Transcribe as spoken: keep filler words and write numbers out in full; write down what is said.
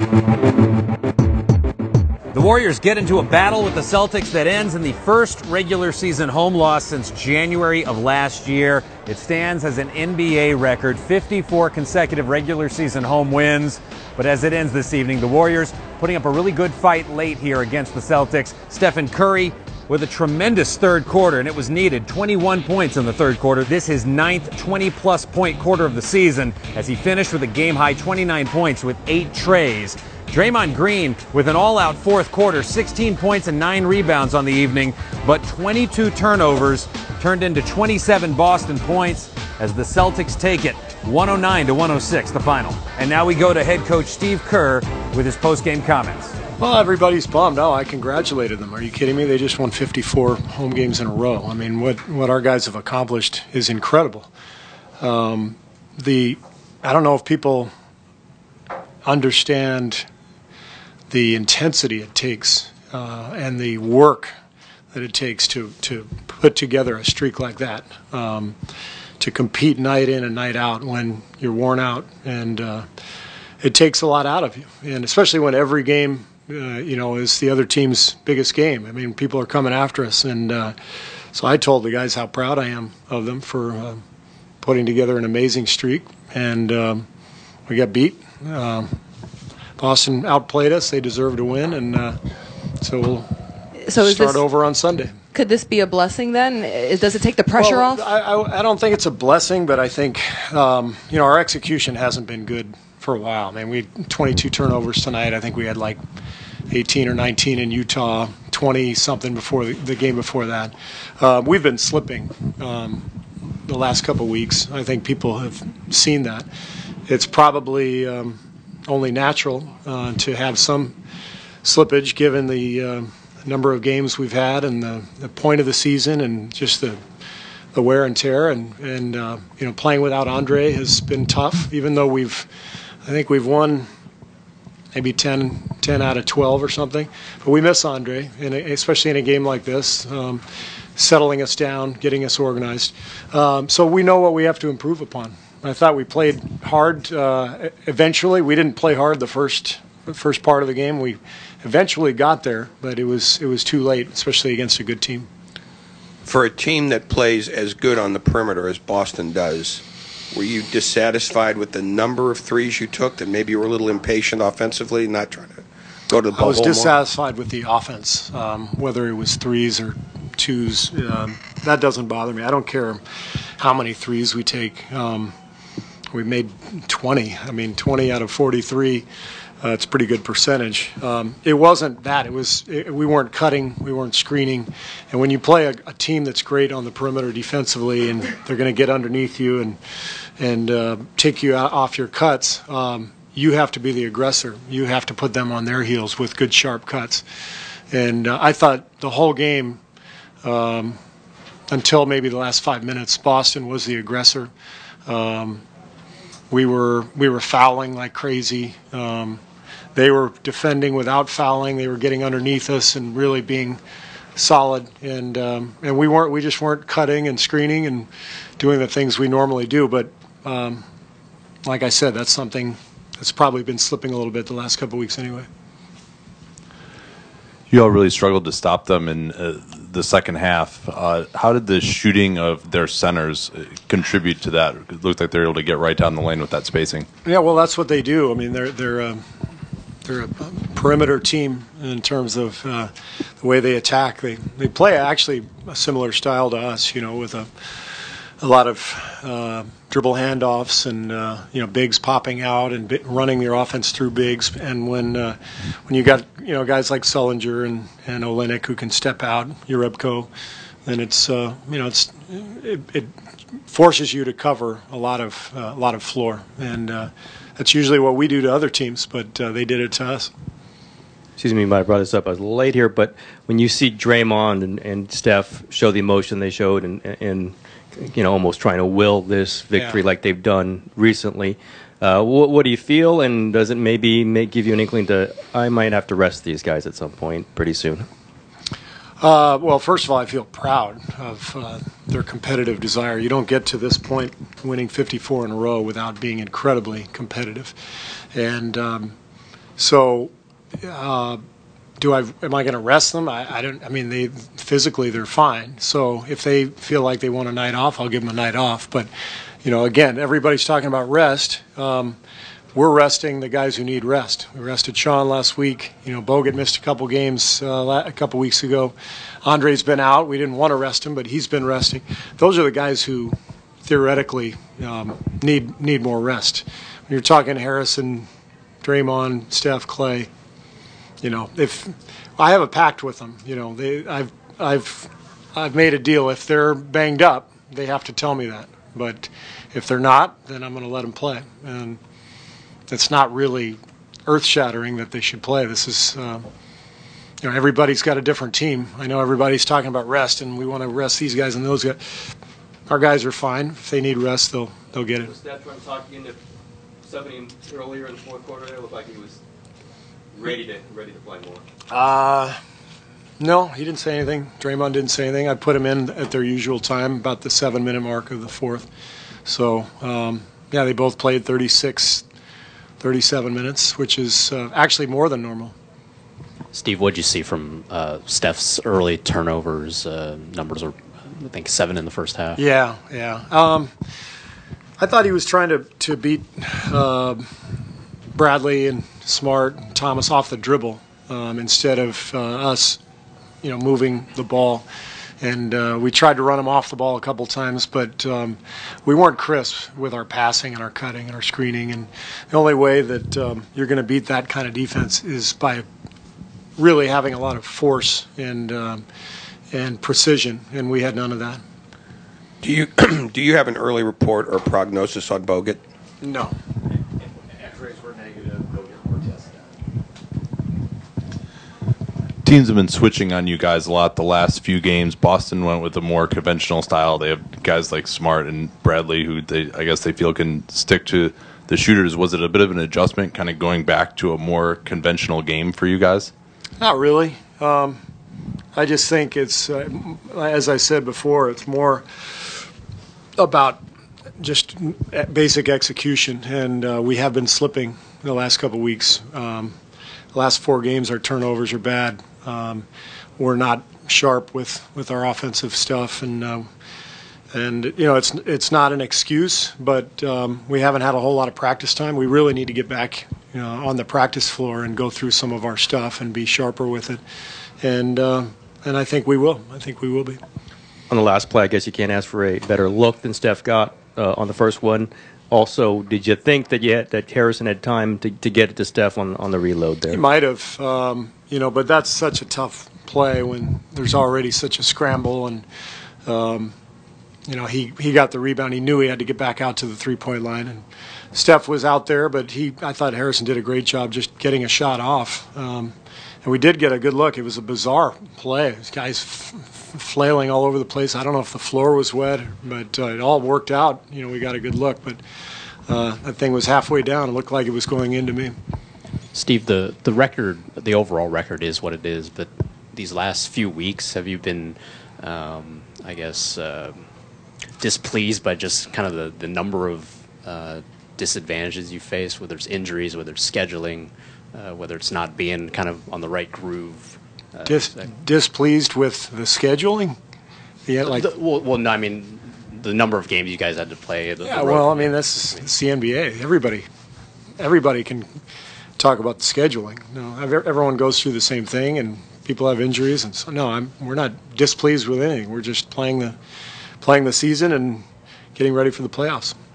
The Warriors get into a battle with the Celtics that ends in the first regular season home loss since January of last year. It stands as an N B A record, fifty-four consecutive regular season home wins. But as it ends this evening, the Warriors putting up a really good fight late here against the Celtics. Stephen Curry with a tremendous third quarter, and it was needed. twenty-one points in the third quarter. This his ninth twenty-plus point quarter of the season as he finished with a game-high twenty-nine points with eight trays. Draymond Green with an all-out fourth quarter, sixteen points and nine rebounds on the evening, but twenty-two turnovers turned into twenty-seven Boston points as the Celtics take it one oh nine to one oh six, the final. And now we go to head coach Steve Kerr with his post-game comments. Well, everybody's bummed. Oh, I congratulated them. Are you kidding me? They just won fifty-four home games in a row. I mean, what, what our guys have accomplished is incredible. Um, the I don't know if people understand the intensity it takes uh, and the work that it takes to, to put together a streak like that, um, to compete night in and night out when you're worn out. And uh, it takes a lot out of you, and especially when every game uh, you know, is the other team's biggest game. I mean, people are coming after us. And uh, so I told the guys how proud I am of them for uh, putting together an amazing streak. And um, we got beat. Um, Boston outplayed us. They deserve to win, and uh, so we'll so start this, over on Sunday. Could this be a blessing then? Does it take the pressure well, off? I, I, I don't think it's a blessing, but I think um, you know, our execution hasn't been good for a while. I mean, we had twenty-two turnovers tonight. I think we had like eighteen or nineteen in Utah, twenty something before the, the game before that. Uh, we've been slipping um, the last couple of weeks. I think people have seen that. It's probably Um, only natural uh, to have some slippage given the uh, number of games we've had and the, the point of the season and just the the wear and tear, and and uh, you know, playing without Andre has been tough. Even though we've, I think we've won maybe ten, ten out of twelve or something, but we miss Andre, and especially in a game like this, um, settling us down, getting us organized. Um, so we know what we have to improve upon. I thought we played hard. Uh, eventually, we didn't play hard the first the first part of the game. We eventually got there, but it was it was too late, especially against a good team. For a team that plays as good on the perimeter as Boston does, were you dissatisfied with the number of threes you took? That maybe you were a little impatient offensively, not trying to go to the ball? I was more? dissatisfied with the offense, um, whether it was threes or twos. Um, that doesn't bother me. I don't care how many threes we take. Um, We made twenty. I mean, twenty out of forty-three. Uh, it's a pretty good percentage. Um, it wasn't that. It was it, we weren't cutting, we weren't screening. And when you play a, a team that's great on the perimeter defensively, and they're going to get underneath you and and uh, take you out, off your cuts, um, you have to be the aggressor. You have to put them on their heels with good, sharp cuts. And uh, I thought the whole game, um, until maybe the last five minutes, Boston was the aggressor. Um, We were we were fouling like crazy. Um, they were defending without fouling. They were getting underneath us and really being solid. And um, and we weren't. We just weren't cutting and screening and doing the things we normally do. But um, like I said, that's something that's probably been slipping a little bit the last couple of weeks anyway. You all really struggled to stop them in uh, the second half. Uh, how did the shooting of their centers contribute to that? It looked like they were able to get right down the lane with that spacing. Yeah, well, that's what they do. I mean, they're they're uh, they're a perimeter team in terms of uh, the way they attack. They they play actually a similar style to us, you know, with a a lot of uh, dribble handoffs and uh, you know, bigs popping out and bi- running your offense through bigs. And when uh, when you got, you know, guys like Sullinger and and Olynyk who can step out, Jerebko, then it's uh, you know, it's it, it forces you to cover a lot of uh, a lot of floor, and uh, that's usually what we do to other teams, but uh, they did it to us. Excuse me, I brought this up. I was a little late here, but when you see Draymond and, and Steph show the emotion they showed, and and you know, almost trying to will this victory yeah. like they've done recently, uh, what, what do you feel? And does it maybe make, give you an inkling to, I might have to rest these guys at some point pretty soon? Uh, well, first of all, I feel proud of uh, their competitive desire. You don't get to this point, winning fifty-four in a row, without being incredibly competitive. And um, So, uh, do I am I going to rest them? I, I don't. I mean, they physically they're fine. So if they feel like they want a night off, I'll give them a night off. But you know, again, everybody's talking about rest. Um, we're resting the guys who need rest. We rested Sean last week. You know, Bogut missed a couple games uh, a couple weeks ago. Andre's been out. We didn't want to rest him, but he's been resting. Those are the guys who theoretically um, need need more rest. When you're talking Harrison, Draymond, Steph, Clay, you know, if I have a pact with them, you know, they I've I've I've made a deal. If they're banged up, they have to tell me that. But if they're not, then I'm going to let them play. And it's not really earth-shattering that they should play. This is, uh, you know, everybody's got a different team. I know everybody's talking about rest, and we want to rest these guys and those guys. Our guys are fine. If they need rest, they'll they'll get it. Was Steph trying to talk into somebody earlier in the fourth quarter? It looked like he was ready to ready to play more. Uh, no, he didn't say anything. Draymond didn't say anything. I put him in at their usual time, about the seven-minute mark of the fourth. So, um, yeah, they both played thirty-six, thirty-seven minutes, which is uh, actually more than normal. Steve, what did you see from uh, Steph's early turnovers? Uh, numbers are, I think, seven in the first half. Yeah, yeah. Um, I thought he was trying to, to beat uh, Bradley and Smart and Thomas off the dribble um, instead of uh, us, you know, moving the ball. And uh, we tried to run him off the ball a couple times, but um, we weren't crisp with our passing and our cutting and our screening. And the only way that um, you're going to beat that kind of defense is by really having a lot of force and um, and precision, and we had none of that. Do you do you have an early report or prognosis on Bogut? No. X-rays were negative. Bogut were tested. Teams have been switching on you guys a lot the last few games. Boston went with a more conventional style. They have guys like Smart and Bradley who they, I guess they feel can stick to the shooters. Was it a bit of an adjustment, kind of going back to a more conventional game for you guys? Not really. Um, I just think it's, uh, as I said before, it's more about just basic execution, and uh, we have been slipping the last couple of weeks. Um, the last four games, our turnovers are bad. Um, we're not sharp with, with our offensive stuff, and uh, and you know it's it's not an excuse, but um, we haven't had a whole lot of practice time. We really need to get back, you know, on the practice floor and go through some of our stuff and be sharper with it, and uh, and I think we will. I think we will be. On the last play, I guess you can't ask for a better look than Steph got uh, on the first one. Also, did you think that you had, that Harrison had time to, to get it to Steph on, on the reload there? He might have, um, you know, but that's such a tough play when there's already such a scramble, and um, you know he, he got the rebound. He knew he had to get back out to the three-point line, and Steph was out there, but he I thought Harrison did a great job just getting a shot off, um, and we did get a good look. It was a bizarre play. This guy's f- f- flailing all over the place. I don't know if the floor was wet, but uh, it all worked out. You know, we got a good look, but uh, that thing was halfway down. It looked like it was going into me. Steve, the, the record, the overall record is what it is, but these last few weeks, have you been, um, I guess, uh, displeased by just kind of the, the number of uh, disadvantages you face, whether it's injuries, whether it's scheduling, uh, whether it's not being kind of on the right groove? Uh, Dis- displeased with the scheduling? Yeah, like the, well, well, no, I mean the number of games you guys had to play. The, yeah, the well, I mean that's it's the N B A. Everybody, everybody can talk about the scheduling. No, everyone goes through the same thing, and people have injuries, and so no, I'm we're not displeased with anything. We're just playing the playing the season and getting ready for the playoffs.